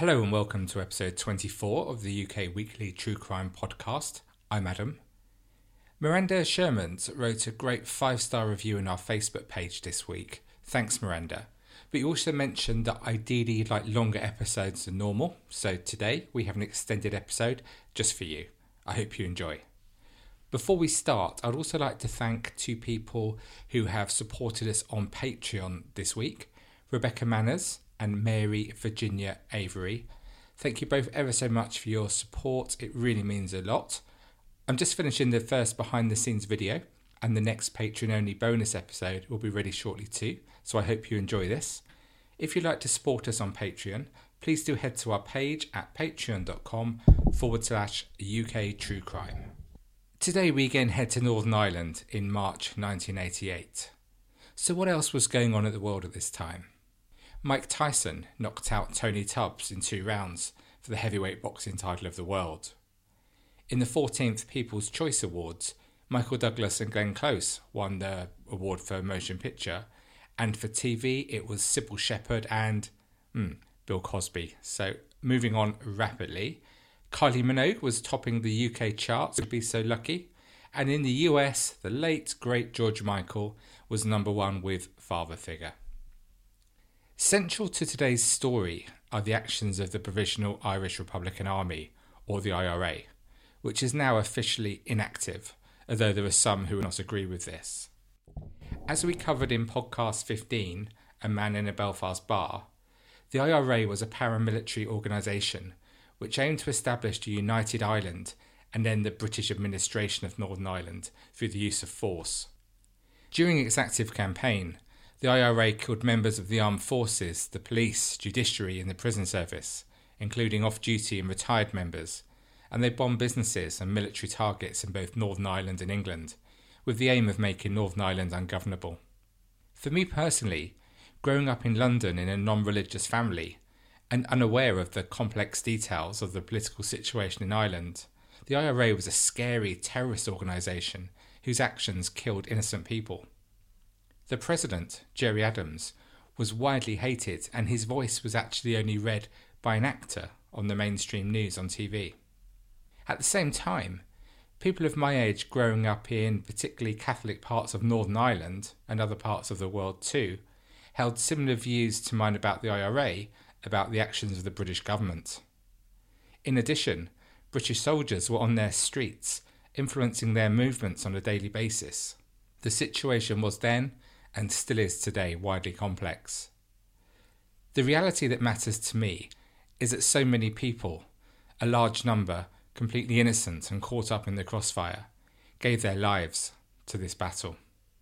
Hello and welcome to episode 24 of the UK Weekly True Crime Podcast. I'm Adam. Miranda Shermans wrote a great 5-star review on our Facebook page this week. Thanks, Miranda. But you also mentioned that ideally you'd like longer episodes than normal, so today we have an extended episode just for you. I hope you enjoy. Before we start, I'd also like to thank two people who have supported us on Patreon this week, Rebecca Manners and Mary Virginia Avery. Thank you both ever so much for your support. It really means a lot. I'm just finishing the first behind the scenes video, and the next Patreon only bonus episode will be ready shortly too, so I hope you enjoy this. If you'd like to support us on Patreon, please do head to our page at patreon.com/UK True Crime. Today we again head to Northern Ireland in March 1988. So what else was going on in the world at this time? Mike Tyson knocked out Tony Tubbs in 2 rounds for the heavyweight boxing title of the world. In the 14th People's Choice Awards, Michael Douglas and Glenn Close won the award for motion picture, and for TV it was Sybil Shepherd and Bill Cosby. So moving on rapidly, Kylie Minogue was topping the UK charts, would be so lucky, and in the US the late great George Michael was number 1 with Father Figure. Central to today's story are the actions of the Provisional Irish Republican Army, or the IRA, which is now officially inactive, although there are some who will not agree with this. As we covered in podcast 15, A Man in a Belfast Bar, the IRA was a paramilitary organisation which aimed to establish a united Ireland and end the British administration of Northern Ireland through the use of force. During its active campaign, the IRA killed members of the armed forces, the police, judiciary and the prison service, including off-duty and retired members, and they bombed businesses and military targets in both Northern Ireland and England, with the aim of making Northern Ireland ungovernable. For me personally, growing up in London in a non-religious family, and unaware of the complex details of the political situation in Ireland, the IRA was a scary terrorist organisation whose actions killed innocent people. The president, Gerry Adams, was widely hated, and his voice was actually only read by an actor on the mainstream news on TV. At the same time, people of my age growing up in particularly Catholic parts of Northern Ireland and other parts of the world too, held similar views to mine about the IRA, about the actions of the British government. In addition, British soldiers were on their streets, influencing their movements on a daily basis. The situation was then, and still is today, widely complex. The reality that matters to me is that so many people, a large number, completely innocent and caught up in the crossfire, gave their lives to this battle.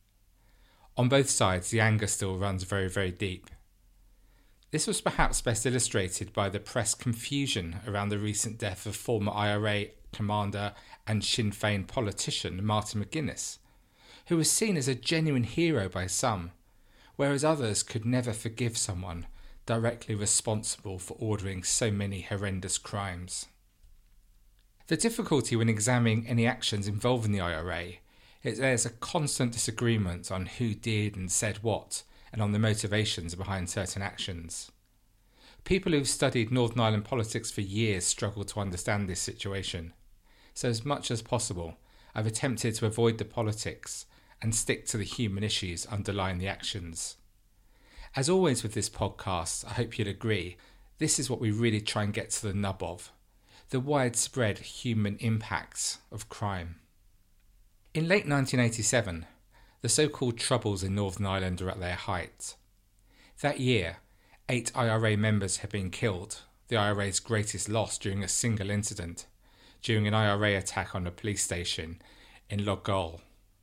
On both sides, the anger still runs very, very deep. This was perhaps best illustrated by the press confusion around the recent death of former IRA commander and Sinn Féin politician Martin McGuinness, who was seen as a genuine hero by some, whereas others could never forgive someone directly responsible for ordering so many horrendous crimes. The difficulty when examining any actions involving the IRA is there's a constant disagreement on who did and said what, and on the motivations behind certain actions. People who've studied Northern Ireland politics for years struggle to understand this situation, so as much as possible I've attempted to avoid the politics and stick to the human issues underlying the actions. As always with this podcast, I hope you'll agree, this is what we really try and get to the nub of, the widespread human impacts of crime. In late 1987, the so-called Troubles in Northern Ireland were at their height. That year, 8 IRA members had been killed, the IRA's greatest loss during a single incident, during an IRA attack on a police station in Loughgall.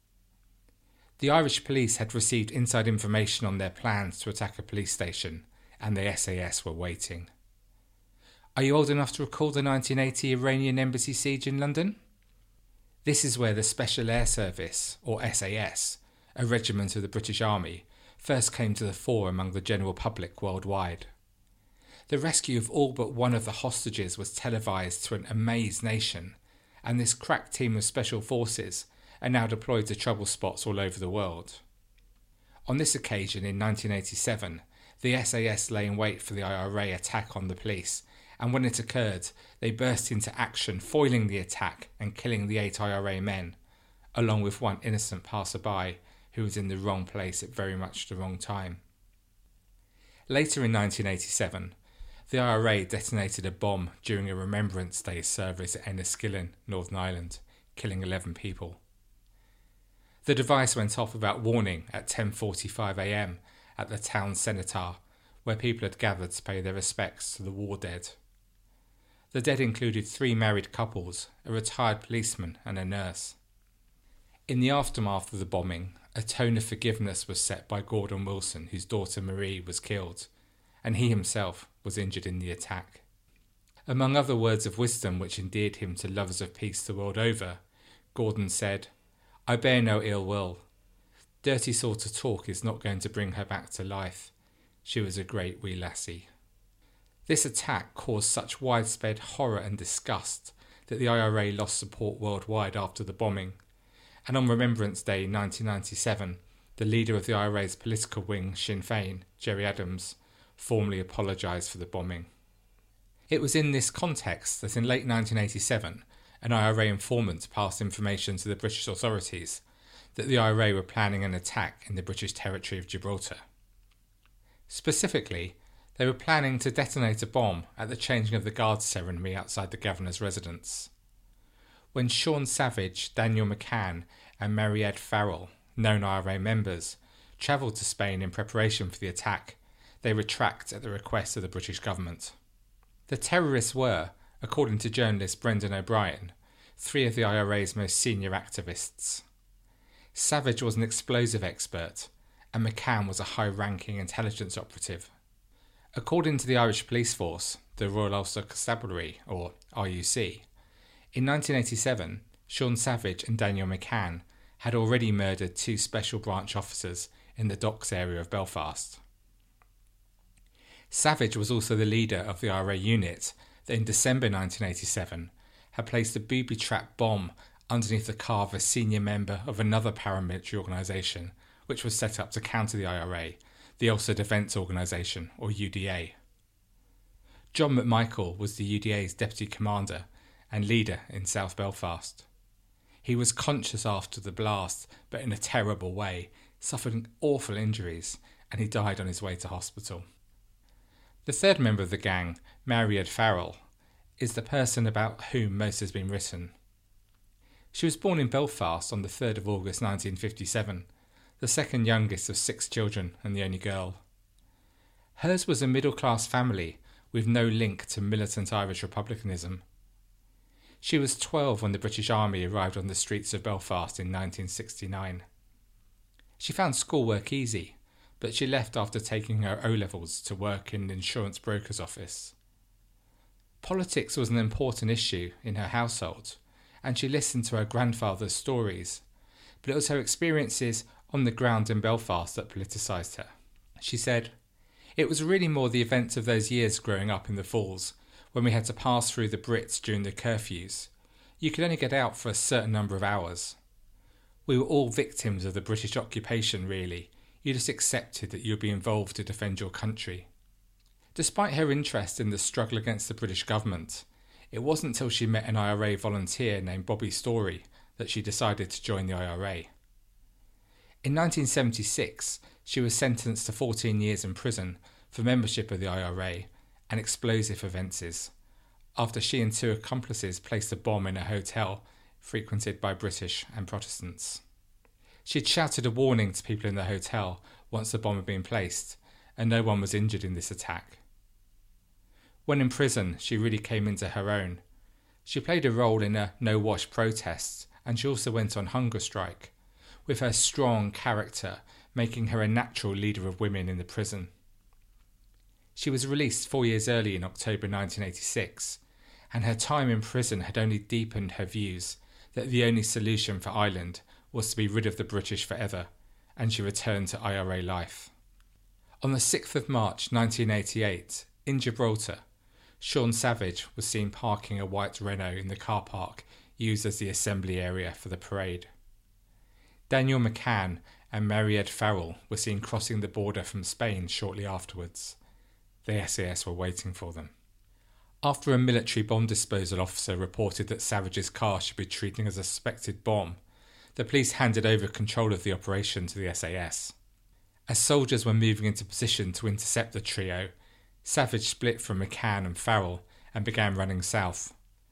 The Irish police had received inside information on their plans to attack a police station, and the SAS were waiting. Are you old enough to recall the 1980 Iranian embassy siege in London? This is where the Special Air Service, or SAS, a regiment of the British Army, first came to the fore among the general public worldwide. The rescue of all but one of the hostages was televised to an amazed nation, and this crack team of special forces are now deployed to trouble spots all over the world. On this occasion in 1987, the SAS lay in wait for the IRA attack on the police and when it occurred, they burst into action, foiling the attack and killing the 8 IRA men, along with one innocent passerby who was in the wrong place at very much the wrong time. Later in 1987, the IRA detonated a bomb during a Remembrance Day service at Enniskillen, Northern Ireland, killing 11 people. The device went off without warning at 10:45 a.m. at the town cenotaph, where people had gathered to pay their respects to the war dead. The dead included 3 married couples, a retired policeman and a nurse. In the aftermath of the bombing, a tone of forgiveness was set by Gordon Wilson, whose daughter Marie was killed, and he himself was injured in the attack. Among other words of wisdom which endeared him to lovers of peace the world over, Gordon said, "I bear no ill will. Dirty sort of talk is not going to bring her back to life. She was a great wee lassie." This attack caused such widespread horror and disgust that the IRA lost support worldwide after the bombing, and on Remembrance Day 1997, the leader of the IRA's political wing, Sinn Féin, Gerry Adams, formally apologised for the bombing. It was in this context that in late 1987, an IRA informant passed information to the British authorities that the IRA were planning an attack in the British territory of Gibraltar. Specifically, they were planning to detonate a bomb at the changing of the guard ceremony outside the governor's residence. When Sean Savage, Daniel McCann and Mary-Ed Farrell, known IRA members, travelled to Spain in preparation for the attack, they retract at the request of the British government. The terrorists were, according to journalist Brendan O'Brien, 3 of the IRA's most senior activists. Savage was an explosive expert, and McCann was a high-ranking intelligence operative. According to the Irish Police Force, the Royal Ulster Constabulary, or RUC, in 1987, Sean Savage and Daniel McCann had already murdered 2 special branch officers in the docks area of Belfast. Savage was also the leader of the IRA unit that in December 1987 had placed a booby-trap bomb underneath the car of a senior member of another paramilitary organisation which was set up to counter the IRA, the Ulster Defence Organisation, or UDA. John McMichael was the UDA's deputy commander and leader in South Belfast. He was conscious after the blast, but in a terrible way, suffering awful injuries, and he died on his way to hospital. The third member of the gang, Mary-Ed Farrell, is the person about whom most has been written. She was born in Belfast on the 3rd of August 1957, the second youngest of 6 children and the only girl. Hers was a middle-class family with no link to militant Irish republicanism. She was 12 when the British Army arrived on the streets of Belfast in 1969. She found schoolwork easy, but she left after taking her O-levels to work in an insurance broker's office. Politics was an important issue in her household, and she listened to her grandfather's stories, but it was her experiences on the ground in Belfast that politicised her. She said, "It was really more the events of those years growing up in the Falls, when we had to pass through the Brits during the curfews. You could only get out for a certain number of hours. We were all victims of the British occupation, really. You just accepted that you'd be involved to defend your country." Despite her interest in the struggle against the British government, it wasn't until she met an IRA volunteer named Bobby Story that she decided to join the IRA. In 1976, she was sentenced to 14 years in prison for membership of the IRA and explosive offences, after she and 2 accomplices placed a bomb in a hotel frequented by British and Protestants. She had shouted a warning to people in the hotel once the bomb had been placed, and no one was injured in this attack. When in prison, she really came into her own. She played a role in a no-wash protest, and she also went on hunger strike, with her strong character making her a natural leader of women in the prison. She was released 4 years early in October 1986, and her time in prison had only deepened her views that the only solution for Ireland was to be rid of the British forever, and she returned to IRA life. On the 6th of March 1988, in Gibraltar, Sean Savage was seen parking a white Renault in the car park used as the assembly area for the parade. Daniel McCann and Mary-Ed Farrell were seen crossing the border from Spain shortly afterwards. The SAS were waiting for them. After a military bomb disposal officer reported that Savage's car should be treated as a suspected bomb, the police handed over control of the operation to the SAS. As soldiers were moving into position to intercept the trio, Savage split from McCann and Farrell and began running south.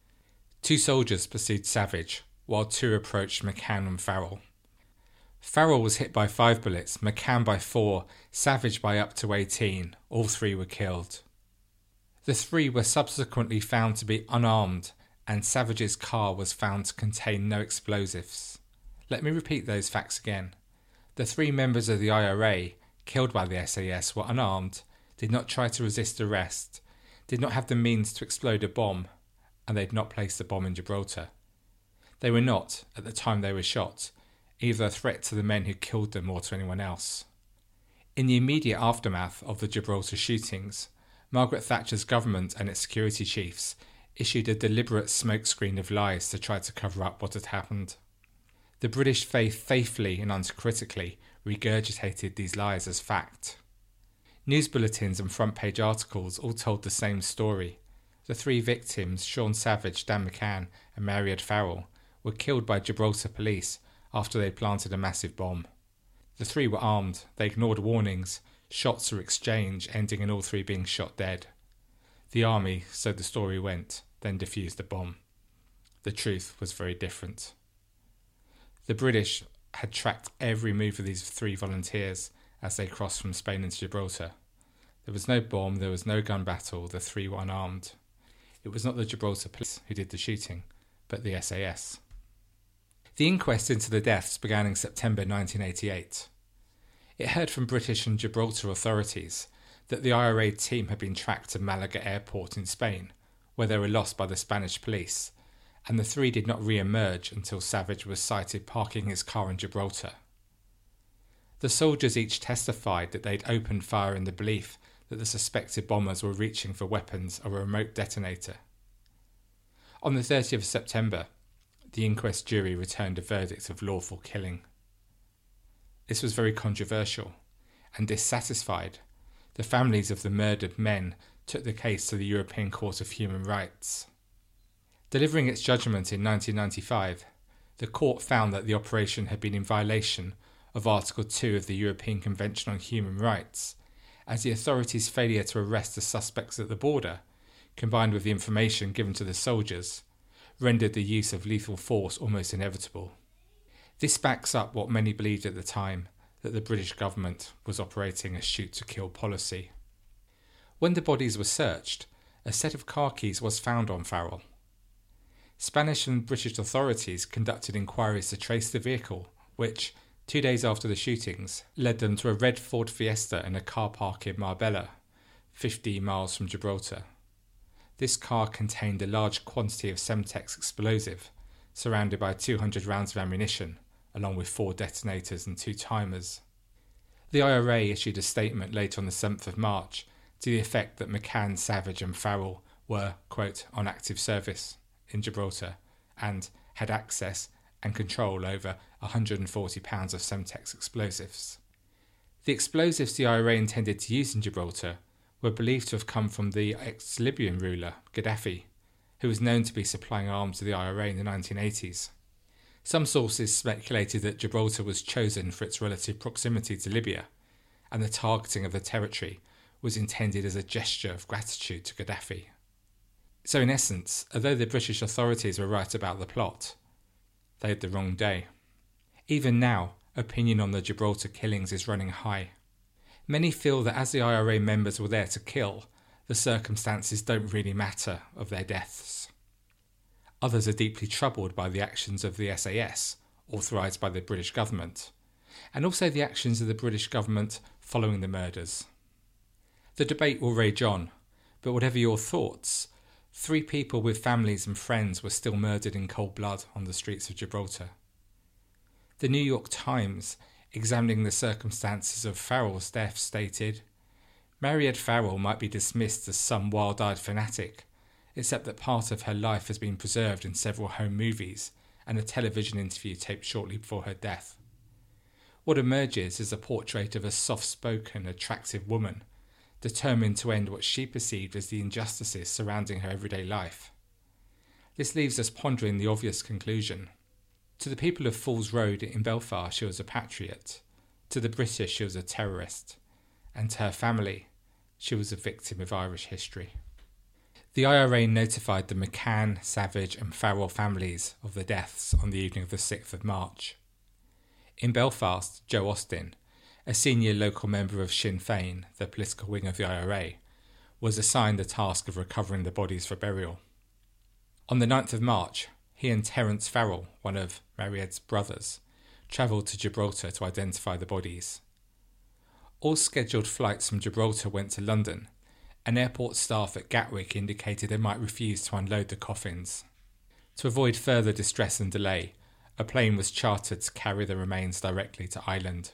2 soldiers pursued Savage, while 2 approached McCann and Farrell. Farrell was hit by 5 bullets, McCann by 4, Savage by up to 18. All 3 were killed. The 3 were subsequently found to be unarmed, and Savage's car was found to contain no explosives. Let me repeat those facts again. The 3 members of the IRA killed by the SAS were unarmed, did not try to resist arrest, did not have the means to explode a bomb, and they had not placed a bomb in Gibraltar. They were not, at the time they were shot, either a threat to the men who killed them or to anyone else. In the immediate aftermath of the Gibraltar shootings, Margaret Thatcher's government and its security chiefs issued a deliberate smokescreen of lies to try to cover up what had happened. The British faithfully and uncritically regurgitated these lies as fact. News bulletins and front-page articles all told the same story. The 3 victims, Sean Savage, Dan McCann and Mariad Farrell, were killed by Gibraltar police after they planted a massive bomb. The 3 were armed, they ignored warnings, shots were exchanged, ending in all 3 being shot dead. The army, so the story went, then defused the bomb. The truth was very different. The British had tracked every move of these 3 volunteers as they crossed from Spain into Gibraltar. There was no bomb, there was no gun battle, the 3 were unarmed. It was not the Gibraltar police who did the shooting, but the SAS. The inquest into the deaths began in September 1988. It heard from British and Gibraltar authorities that the IRA team had been tracked to Malaga Airport in Spain, where they were lost by the Spanish police, and the 3 did not re-emerge until Savage was sighted parking his car in Gibraltar. The soldiers each testified that they'd opened fire in the belief that the suspected bombers were reaching for weapons or a remote detonator. On the 30th of September, the inquest jury returned a verdict of lawful killing. This was very controversial, and dissatisfied, the families of the murdered men took the case to the European Court of Human Rights. Delivering its judgment in 1995, the court found that the operation had been in violation of Article 2 of the European Convention on Human Rights, as the authorities' failure to arrest the suspects at the border, combined with the information given to the soldiers, rendered the use of lethal force almost inevitable. This backs up what many believed at the time, that the British government was operating a shoot-to-kill policy. When the bodies were searched, a set of car keys was found on Farrell. Spanish and British authorities conducted inquiries to trace the vehicle, which, 2 days after the shootings, led them to a red Ford Fiesta in a car park in Marbella, 50 miles from Gibraltar. This car contained a large quantity of Semtex explosive, surrounded by 200 rounds of ammunition, along with 4 detonators and 2 timers. The IRA issued a statement late on the 7th of March to the effect that McCann, Savage and Farrell were, quote, on active service in Gibraltar and had access and control over 140 pounds of Semtex explosives. The explosives the IRA intended to use in Gibraltar were believed to have come from the ex-Libyan ruler, Gaddafi, who was known to be supplying arms to the IRA in the 1980s. Some sources speculated that Gibraltar was chosen for its relative proximity to Libya, and the targeting of the territory was intended as a gesture of gratitude to Gaddafi. So in essence, although the British authorities were right about the plot, they had the wrong day. Even now, opinion on the Gibraltar killings is running high. Many feel that as the IRA members were there to kill, the circumstances don't really matter of their deaths. Others are deeply troubled by the actions of the SAS, authorised by the British government, and also the actions of the British government following the murders. The debate will rage on, but whatever your thoughts, 3 people with families and friends were still murdered in cold blood on the streets of Gibraltar. The New York Times, examining the circumstances of Farrell's death, stated, Mariad Farrell might be dismissed as some wild-eyed fanatic, except that part of her life has been preserved in several home movies and a television interview taped shortly before her death. What emerges is a portrait of a soft-spoken, attractive woman, determined to end what she perceived as the injustices surrounding her everyday life. This leaves us pondering the obvious conclusion. To the people of Falls Road in Belfast, she was a patriot. To the British, she was a terrorist. And to her family, she was a victim of Irish history. The IRA notified the McCann, Savage and Farrell families of the deaths on the evening of the 6th of March. In Belfast, Joe Austin, a senior local member of Sinn Féin, the political wing of the IRA, was assigned the task of recovering the bodies for burial. On the 9th of March, he and Terence Farrell, one of Maried's brothers, travelled to Gibraltar to identify the bodies. All scheduled flights from Gibraltar went to London, and airport staff at Gatwick indicated they might refuse to unload the coffins. To avoid further distress and delay, a plane was chartered to carry the remains directly to Ireland.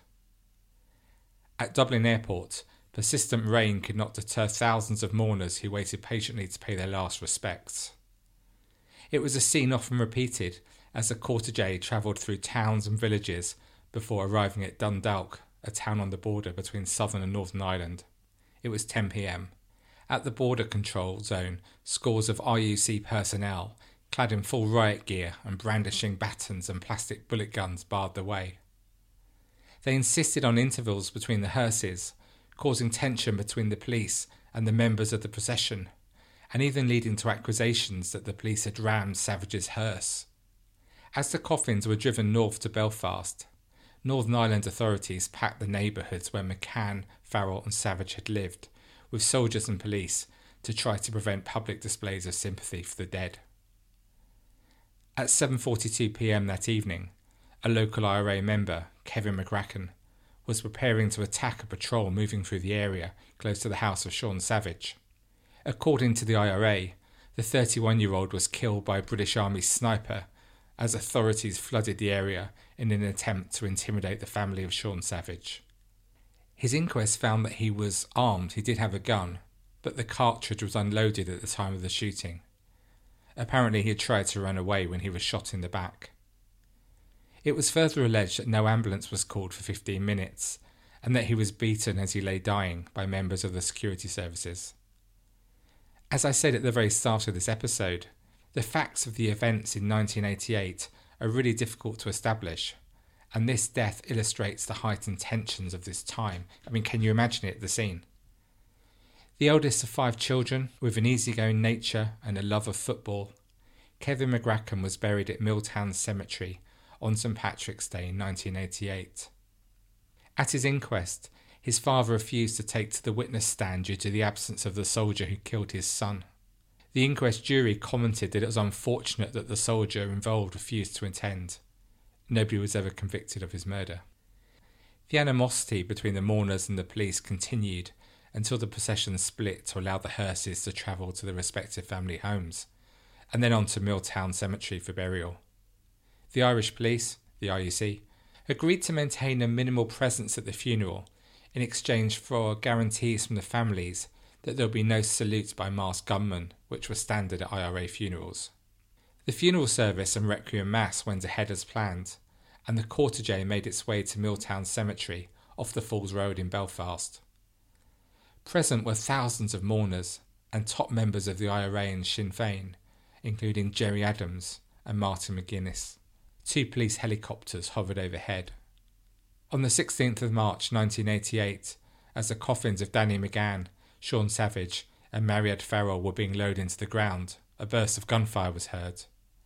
At Dublin Airport, persistent rain could not deter thousands of mourners who waited patiently to pay their last respects. It was a scene often repeated as the cortege travelled through towns and villages before arriving at Dundalk, a town on the border between Southern and Northern Ireland. It was 10 p.m. At the border control zone, scores of RUC personnel, clad in full riot gear and brandishing batons and plastic bullet guns, barred the way. They insisted on intervals between the hearses, causing tension between the police and the members of the procession, and even leading to accusations that the police had rammed Savage's hearse. As the coffins were driven north to Belfast, Northern Ireland authorities packed the neighbourhoods where McCann, Farrell and Savage had lived, with soldiers and police to try to prevent public displays of sympathy for the dead. At 7:42 p.m. that evening, a local IRA member, Kevin McRacken, was preparing to attack a patrol moving through the area close to the house of Sean Savage. According to the IRA, the 31-year-old was killed by a British Army sniper as authorities flooded the area in an attempt to intimidate the family of Sean Savage. His inquest found that he was armed. He did have a gun, but the cartridge was unloaded at the time of the shooting. Apparently he had tried to run away when he was shot in the back. It was further alleged that no ambulance was called for 15 minutes and that he was beaten as he lay dying by members of the security services. As I said at the very start of this episode, the facts of the events in 1988 are really difficult to establish, and this death illustrates the heightened tensions of this time. I mean, can you imagine it, the scene? The eldest of 5 children, with an easygoing nature and a love of football, Kevin McRacken was buried at Milltown Cemetery on St Patrick's Day in 1988. At his inquest, his father refused to take to the witness stand due to the absence of the soldier who killed his son. The inquest jury commented that it was unfortunate that the soldier involved refused to attend. Nobody was ever convicted of his murder. The animosity between the mourners and the police continued until the procession split to allow the hearses to travel to their respective family homes, and then on to Milltown Cemetery for burial. The Irish police, the RUC, agreed to maintain a minimal presence at the funeral in exchange for guarantees from the families that there would be no salute by masked gunmen, which was standard at IRA funerals. The funeral service and requiem mass went ahead as planned, and the cortege made its way to Milltown Cemetery off the Falls Road in Belfast. Present were thousands of mourners and top members of the IRA and Sinn Féin, including Gerry Adams and Martin McGuinness. 2 police helicopters hovered overhead. On the 16th of March 1988, as the coffins of Danny McGann, Sean Savage and Maried Farrell were being lowered into the ground, a burst of gunfire was heard.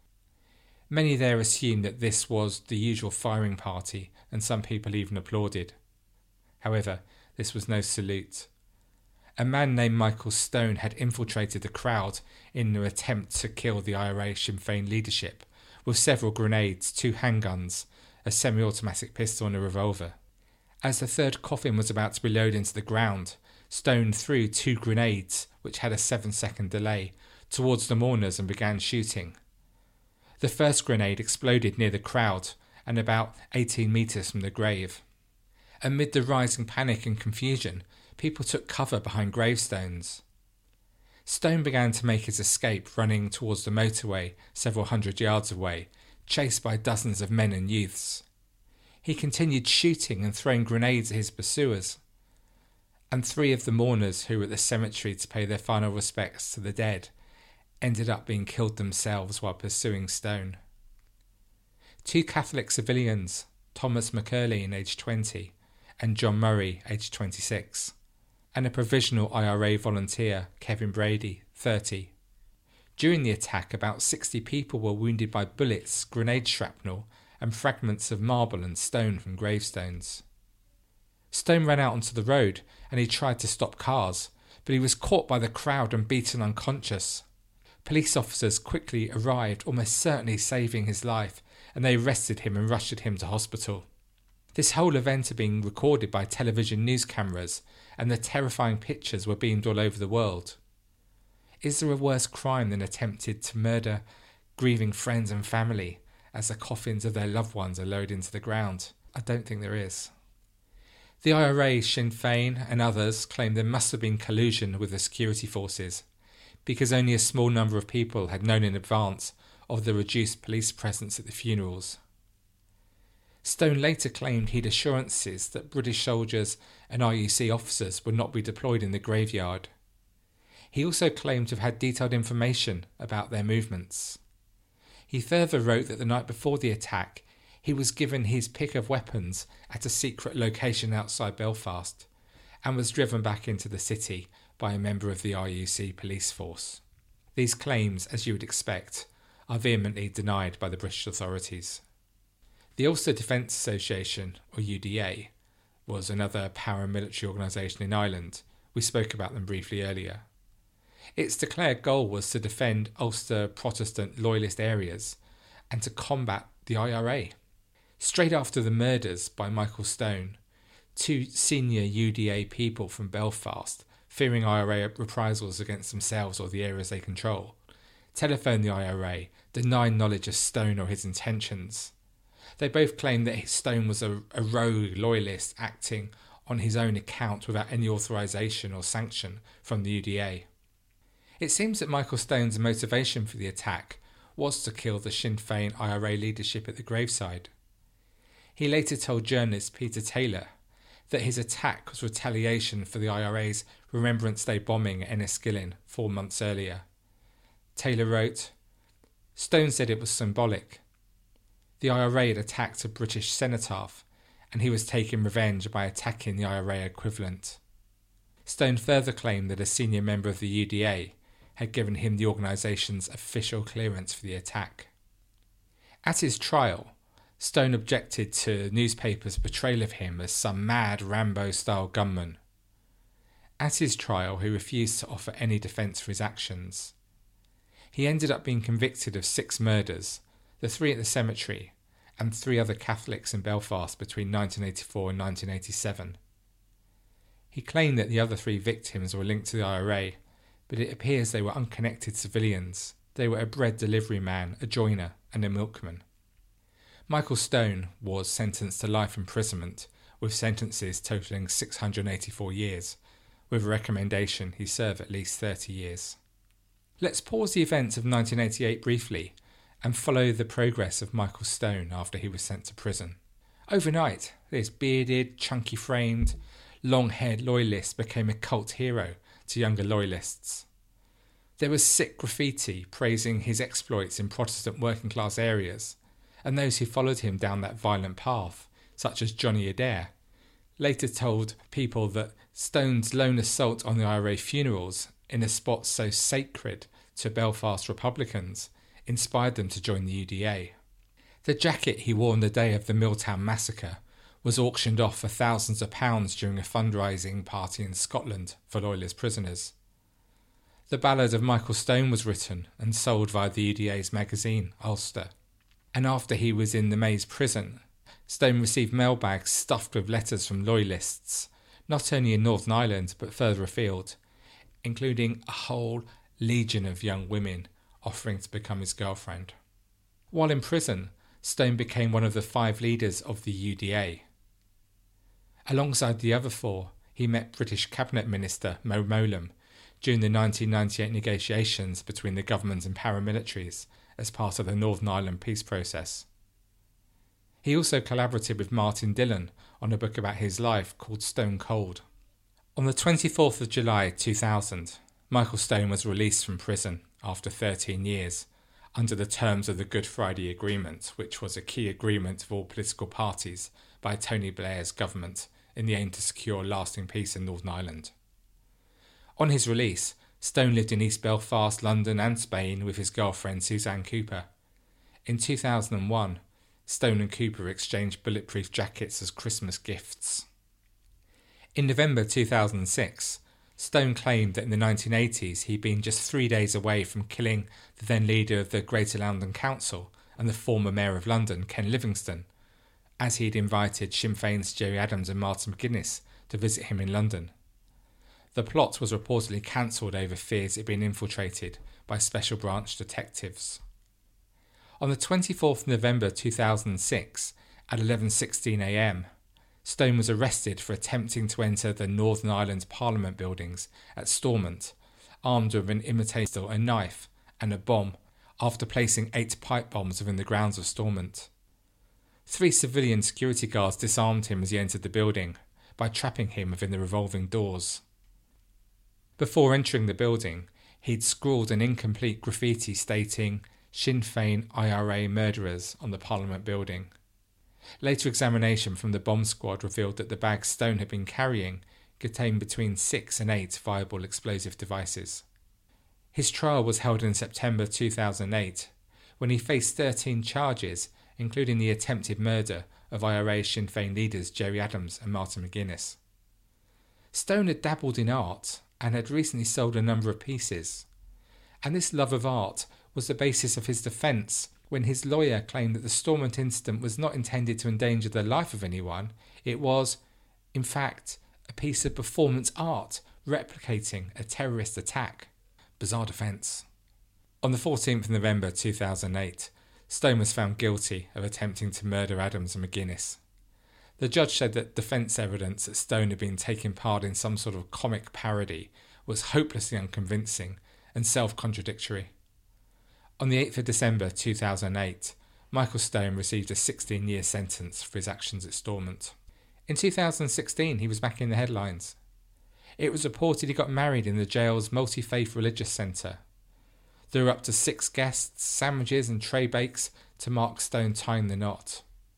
Many there assumed that this was the usual firing party, and some people even applauded. However, this was no salute. A man named Michael Stone had infiltrated the crowd in an attempt to kill the IRA Sinn Féin leadership with several grenades, 2 handguns, a semi-automatic pistol and a revolver. As the third coffin was about to be lowered into the ground, Stone threw 2 grenades, which had a 7-second delay, towards the mourners and began shooting. The first grenade exploded near the crowd and about 18 metres from the grave. Amid the rising panic and confusion, people took cover behind gravestones. Stone began to make his escape, running towards the motorway several hundred yards away, chased by dozens of men and youths. He continued shooting and throwing grenades at his pursuers. and 3 of the mourners who were at the cemetery to pay their final respects to the dead ended up being killed themselves while pursuing Stone. 2 Catholic civilians, Thomas McCurley, aged 20, and John Murray, aged 26, and a provisional IRA volunteer, Kevin Brady, 30. During the attack, about 60 people were wounded by bullets, grenade shrapnel, and fragments of marble and stone from gravestones. Stone ran out onto the road and he tried to stop cars, but he was caught by the crowd and beaten unconscious. Police officers quickly arrived, almost certainly saving his life, and they arrested him and rushed him to hospital. This whole event had been recorded by television news cameras, and the terrifying pictures were beamed all over the world. Is there a worse crime than attempted to murder grieving friends and family as the coffins of their loved ones are lowered into the ground? I don't think there is. The IRA, Sinn Féin and others claim there must have been collusion with the security forces, because only a small number of people had known in advance of the reduced police presence at the funerals. Stone later claimed he had assurances that British soldiers and RUC officers would not be deployed in the graveyard. He also claimed to have had detailed information about their movements. He further wrote that the night before the attack, he was given his pick of weapons at a secret location outside Belfast and was driven back into the city by a member of the RUC police force. These claims, as you would expect, are vehemently denied by the British authorities. The Ulster Defence Association, or UDA, was another paramilitary organisation in Ireland. We spoke about them briefly earlier. Its declared goal was to defend Ulster Protestant loyalist areas and to combat the IRA. Straight after the murders by Michael Stone, 2 senior UDA people from Belfast, fearing IRA reprisals against themselves or the areas they control, telephoned the IRA, denying knowledge of Stone or his intentions. They both claimed that Stone was a rogue loyalist acting on his own account without any authorisation or sanction from the UDA. It seems that Michael Stone's motivation for the attack was to kill the Sinn Féin IRA leadership at the graveside. He later told journalist Peter Taylor that his attack was retaliation for the IRA's Remembrance Day bombing at Enniskillen 4 months earlier. Taylor wrote, "Stone said it was symbolic. The IRA had attacked a British cenotaph, and he was taking revenge by attacking the IRA equivalent." Stone further claimed that a senior member of the UDA had given him the organisation's official clearance for the attack. At his trial, Stone objected to newspapers' portrayal of him as some mad Rambo-style gunman. At his trial, he refused to offer any defence for his actions. He ended up being convicted of 6 murders, the 3 at the cemetery, and 3 other Catholics in Belfast between 1984 and 1987. He claimed that the other 3 victims were linked to the IRA, but it appears they were unconnected civilians. They were a bread delivery man, a joiner, and a milkman. Michael Stone was sentenced to life imprisonment, with sentences totalling 684 years, with a recommendation he serve at least 30 years. Let's pause the events of 1988 briefly and follow the progress of Michael Stone after he was sent to prison. Overnight, this bearded, chunky-framed, long-haired loyalist became a cult hero to younger loyalists. There was sick graffiti praising his exploits in Protestant working-class areas, and those who followed him down that violent path, such as Johnny Adair, later told people that Stone's lone assault on the IRA funerals in a spot so sacred to Belfast Republicans inspired them to join the UDA. The jacket he wore on the day of the Milltown massacre was auctioned off for thousands of pounds during a fundraising party in Scotland for loyalist prisoners. The Ballad of Michael Stone was written and sold via the UDA's magazine, Ulster. And after he was in the Maze prison, Stone received mailbags stuffed with letters from loyalists, not only in Northern Ireland but further afield, including a whole legion of young women offering to become his girlfriend. While in prison, Stone became one of the 5 leaders of the UDA. Alongside the other 4, he met British Cabinet Minister Mo Mowlam during the 1998 negotiations between the government and paramilitaries as part of the Northern Ireland peace process. He also collaborated with Martin Dillon on a book about his life called Stone Cold. On the 24th of July 2000, Michael Stone was released from prison after 13 years under the terms of the Good Friday Agreement, which was a key agreement of all political parties by Tony Blair's government in the aim to secure lasting peace in Northern Ireland. On his release, Stone lived in East Belfast, London and Spain with his girlfriend Suzanne Cooper. In 2001, Stone and Cooper exchanged bulletproof jackets as Christmas gifts. In November 2006, Stone claimed that in the 1980s he'd been just 3 days away from killing the then leader of the Greater London Council and the former Mayor of London, Ken Livingstone, as he'd invited Sinn Féin's Gerry Adams and Martin McGuinness to visit him in London. The plot was reportedly cancelled over fears it had been infiltrated by Special Branch detectives. On the 24th of November 2006, at 11:16 a.m, Stone was arrested for attempting to enter the Northern Ireland Parliament buildings at Stormont, armed with an imitation a knife and a bomb, after placing 8 pipe bombs within the grounds of Stormont. 3 civilian security guards disarmed him as he entered the building by trapping him within the revolving doors. Before entering the building, he'd scrawled an incomplete graffiti stating Sinn Féin IRA murderers on the Parliament building. Later examination from the bomb squad revealed that the bag Stone had been carrying contained between 6 and 8 viable explosive devices. His trial was held in September 2008, when he faced 13 charges, including the attempted murder of IRA Sinn Féin leaders Gerry Adams and Martin McGuinness. Stone had dabbled in art and had recently sold a number of pieces, and this love of art was the basis of his defence when his lawyer claimed that the Stormont incident was not intended to endanger the life of anyone. It was, in fact, a piece of performance art replicating a terrorist attack. Bizarre defence. On the 14th of November 2008, Stone was found guilty of attempting to murder Adams and McGuinness. The judge said that defence evidence that Stone had been taking part in some sort of comic parody was hopelessly unconvincing and self-contradictory. On the 8th of December 2008, Michael Stone received a 16-year sentence for his actions at Stormont. In 2016, he was back in the headlines. It was reported he got married in the jail's multi-faith religious centre. There were up to 6 guests, sandwiches and tray bakes to mark Stone tying the knot.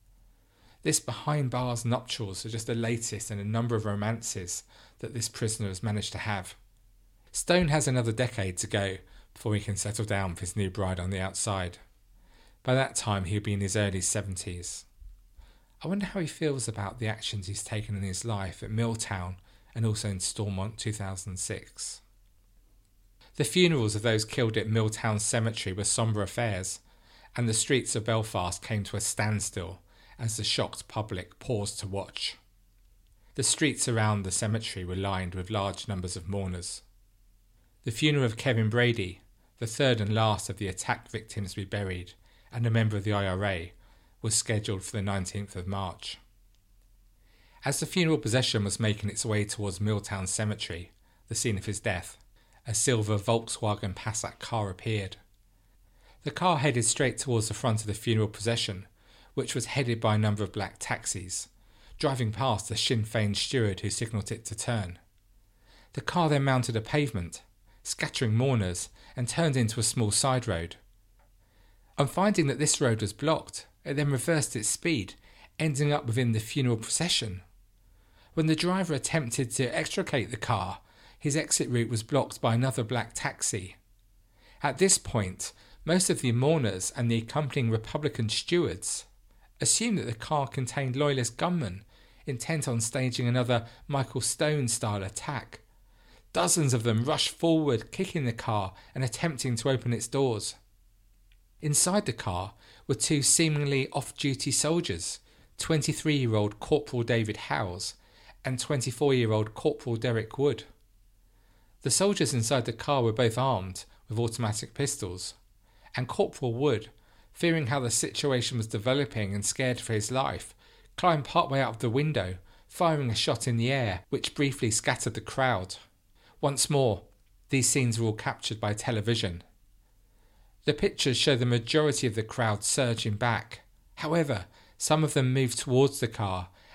This behind-bars nuptials are just the latest in a number of romances that this prisoner has managed to have. Stone has another decade to go before he can settle down with his new bride on the outside. By that time he'll be in his early 70s. I wonder how he feels about the actions he's taken in his life at Milltown and also in Stormont 2006. The funerals of those killed at Milltown Cemetery were sombre affairs, and the streets of Belfast came to a standstill as the shocked public paused to watch. The streets around the cemetery were lined with large numbers of mourners. The funeral of Kevin Brady, the third and last of the attack victims to be buried, and a member of the IRA, was scheduled for the 19th of March. As the funeral procession was making its way towards Milltown Cemetery, the scene of his death, a silver Volkswagen Passat car appeared. The car headed straight towards the front of the funeral procession, which was headed by a number of black taxis, driving past the Sinn Féin steward who signalled it to turn. The car then mounted a pavement, scattering mourners, and turned into a small side road. On finding that this road was blocked, it then reversed its speed, ending up within the funeral procession. When the driver attempted to extricate the car, his exit route was blocked by another black taxi. At this point, most of the mourners and the accompanying Republican stewards assumed that the car contained loyalist gunmen intent on staging another Michael Stone-style attack. Dozens of them rushed forward, kicking the car and attempting to open its doors. Inside the car were 2 seemingly off-duty soldiers, 23-year-old Corporal David Howes and 24-year-old Corporal Derek Wood. The soldiers inside the car were both armed with automatic pistols, and Corporal Wood, fearing how the situation was developing and scared for his life, climbed partway out of the window, firing a shot in the air which briefly scattered the crowd. Once more, these scenes were all captured by television. The pictures show the majority of the crowd surging back. However, some of them moved towards the car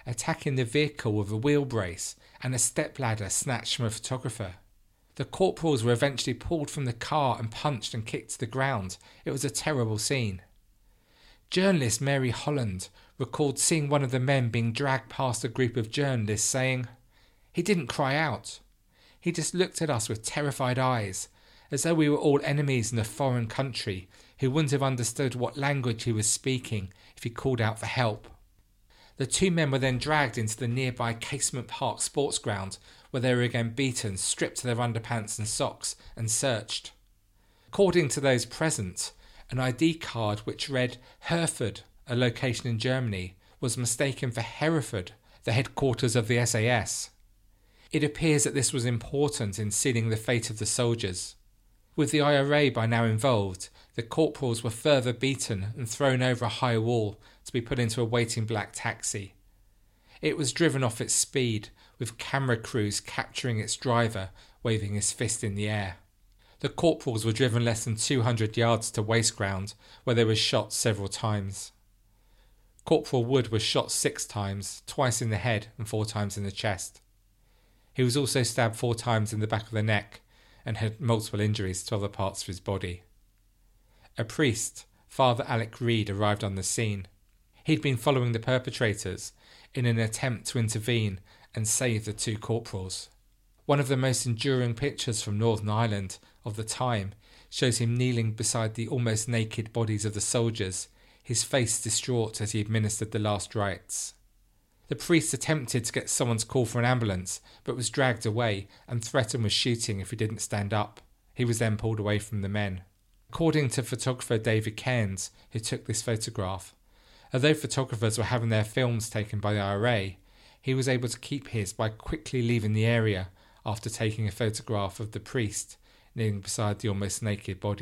attacking the vehicle with a wheel brace and a stepladder snatched from a photographer. The corporals were eventually pulled from the car and punched and kicked to the ground. It was a terrible scene. Journalist Mary Holland recalled seeing one of the men being dragged past a group of journalists saying, "He didn't cry out. He just looked at us with terrified eyes, as though we were all enemies in a foreign country who wouldn't have understood what language he was speaking if he called out for help." The two men were then dragged into the nearby Casement Park sports ground, where they were again beaten, stripped to their underpants and socks, and searched. According to those present, an ID card which read Herford, a location in Germany, was mistaken for Hereford, the headquarters of the SAS. It appears that this was important in sealing the fate of the soldiers. With the IRA by now involved, the corporals were further beaten and thrown over a high wall to be put into a waiting black taxi. It was driven off its speed, with camera crews capturing its driver waving his fist in the air. The corporals were driven less than 200 yards to waste ground, where they were shot several times. Corporal Wood was shot 6 times, twice in the head and 4 times in the chest. He was also stabbed 4 times in the back of the neck and had multiple injuries to other parts of his body. A priest, Father Alec Reed, arrived on the scene. He'd been following the perpetrators in an attempt to intervene and save the 2 corporals. One of the most enduring pictures from Northern Ireland of the time shows him kneeling beside the almost naked bodies of the soldiers, his face distraught as he administered the last rites. The priest attempted to get someone to call for an ambulance, but was dragged away and threatened with shooting if he didn't stand up. He was then pulled away from the men. According to photographer David Cairns, who took this photograph, although photographers were having their films taken by the IRA, he was able to keep his by quickly leaving the area after taking a photograph of the priest kneeling beside the almost naked body.